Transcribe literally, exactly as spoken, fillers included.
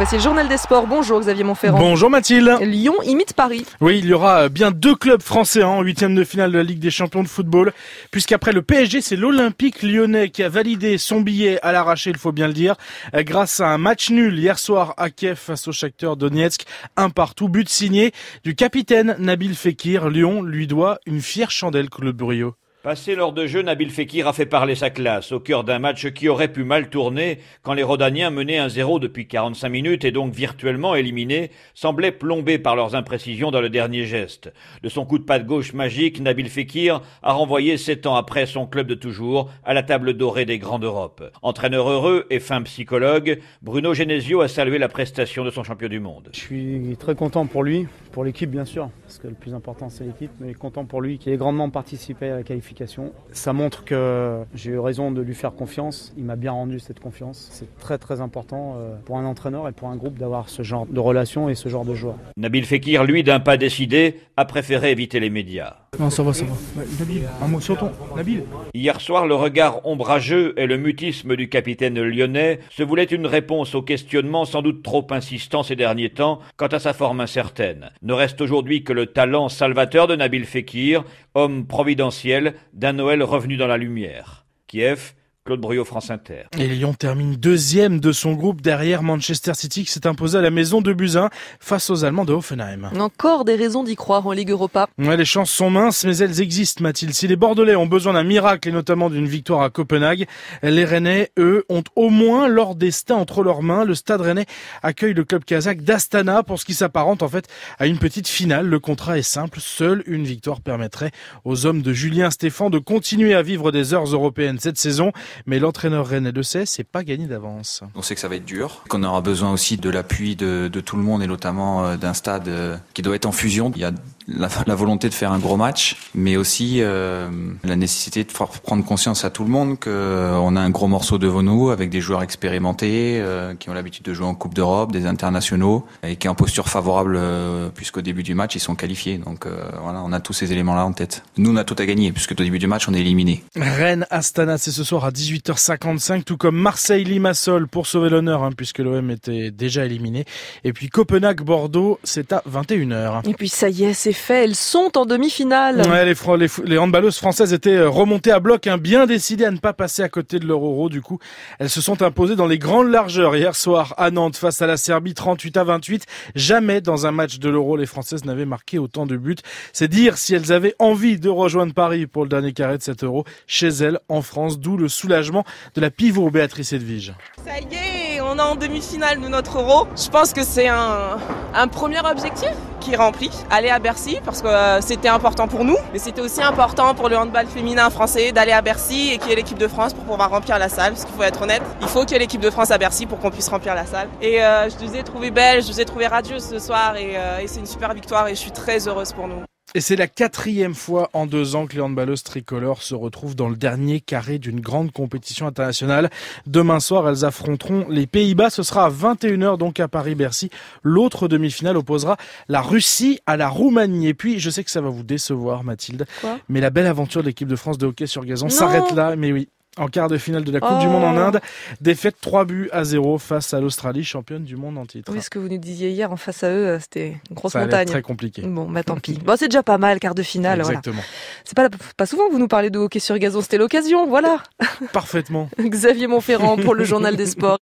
Voici le journal des sports. Bonjour Xavier Montferrand. Bonjour Mathilde. Lyon imite Paris. Oui, il y aura bien deux clubs français en huitième de finale de la Ligue des champions de football, puisqu'après le P S G, c'est l'Olympique lyonnais qui a validé son billet à l'arraché, il faut bien le dire, grâce à un match nul hier soir à Kiev face au Shakhtar Donetsk, un partout, but signé du capitaine Nabil Fekir. Lyon lui doit une fière chandelle, Claude Buriot. Passé lors de jeu, Nabil Fekir a fait parler sa classe au cœur d'un match qui aurait pu mal tourner quand les Rhodaniens menaient un zéro depuis quarante-cinq minutes et donc virtuellement éliminés, semblaient plombés par leurs imprécisions dans le dernier geste. De son coup de patte gauche magique, Nabil Fekir a renvoyé sept ans après son club de toujours à la table dorée des grands d'Europe. Entraîneur heureux et fin psychologue, Bruno Genesio a salué la prestation de son champion du monde. Je suis très content pour lui, pour l'équipe bien sûr, parce que le plus important c'est l'équipe, mais content pour lui qui ait grandement participé à la qualification. Ça montre que j'ai eu raison de lui faire confiance. Il m'a bien rendu cette confiance. C'est très très important pour un entraîneur et pour un groupe d'avoir ce genre de relation et ce genre de joueur. Nabil Fekir, lui, d'un pas décidé, a préféré éviter les médias. Non, ça va, ça va. Nabil, un mot sur ton. Nabil. Hier soir, le regard ombrageux et le mutisme du capitaine lyonnais se voulaient une réponse aux questionnements sans doute trop insistants ces derniers temps quant à sa forme incertaine. Ne reste aujourd'hui que le talent salvateur de Nabil Fekir, homme providentiel d'un Noël revenu dans la lumière. Kiev, Claude Buriot, France Inter. Et Lyon termine deuxième de son groupe derrière Manchester City qui s'est imposé à la maison de Buzyn face aux Allemands de Hoffenheim. Encore des raisons d'y croire en Ligue Europa. Ouais, les chances sont minces, mais elles existent, Mathilde. Si les Bordelais ont besoin d'un miracle et notamment d'une victoire à Copenhague, les Rennais, eux, ont au moins leur destin entre leurs mains. Le Stade Rennais accueille le club kazakh d'Astana pour ce qui s'apparente en fait à une petite finale. Le contrat est simple, seule une victoire permettrait aux hommes de Julien Stéphan de continuer à vivre des heures européennes cette saison. Mais l'entraîneur rennais le sait, c'est pas gagné d'avance. On sait que ça va être dur, qu'on aura besoin aussi de l'appui de, de tout le monde et notamment d'un stade qui doit être en fusion. Il y a la, la volonté de faire un gros match, mais aussi euh, la nécessité de faire prendre conscience à tout le monde qu'on a un gros morceau devant nous avec des joueurs expérimentés euh, qui ont l'habitude de jouer en Coupe d'Europe, des internationaux et qui est en posture favorable euh, puisqu'au début du match ils sont qualifiés. Donc euh, voilà, on a tous ces éléments-là en tête. Nous on a tout à gagner puisque au début du match on est éliminé. Rennes Astana, c'est ce soir à dix-huit heures cinquante-cinq, tout comme Marseille Limassol pour sauver l'honneur hein, puisque l'O M était déjà éliminé. Et puis Copenhague Bordeaux, c'est à vingt et une heures. Et puis ça y est, c'est fait, elles sont en demi-finale. Ouais, les, les, les handballeuses françaises étaient remontées à bloc, hein, bien décidées à ne pas passer à côté de leur euro. Du coup, elles se sont imposées dans les grandes largeurs hier soir à Nantes face à la Serbie, trente-huit à vingt-huit. Jamais dans un match de l'euro, les Françaises n'avaient marqué autant de buts. C'est dire si elles avaient envie de rejoindre Paris pour le dernier carré de cet euro chez elles en France, d'où le soulagement de la pivot Béatrice Edwige. Ça y est, on est en demi-finale de notre euro. Je pense que c'est un, un premier objectif qui est rempli. Aller à Bercy parce que euh, c'était important pour nous, mais c'était aussi important pour le handball féminin français d'aller à Bercy et qu'il y ait l'équipe de France pour pouvoir remplir la salle. Parce qu'il faut être honnête, il faut qu'il y ait l'équipe de France à Bercy pour qu'on puisse remplir la salle. Et euh, je vous ai trouvé belle, je vous ai trouvé radieuse ce soir et, euh, et c'est une super victoire et je suis très heureuse pour nous. Et c'est la quatrième fois en deux ans que les handballeuses tricolores se retrouvent dans le dernier carré d'une grande compétition internationale. Demain soir, elles affronteront les Pays-Bas. Ce sera à vingt et une heures donc à Paris-Bercy. L'autre demi-finale opposera la Russie à la Roumanie. Et puis, je sais que ça va vous décevoir, Mathilde. Quoi ? Mais la belle aventure de l'équipe de France de hockey sur gazon s'arrête là. Mais oui. En quart de finale de la Coupe oh. du Monde en Inde, défaite trois buts à zéro face à l'Australie, championne du monde en titre. Oui, ce que vous nous disiez hier en face à eux, c'était une grosse Ça montagne. allait être très compliqué. Bon, bah tant pis. Bon, c'est déjà pas mal, quart de finale. Exactement. Voilà. C'est pas, pas souvent que vous nous parlez de hockey sur gazon, c'était l'occasion, voilà. Parfaitement. Xavier Montferrand pour le journal des sports.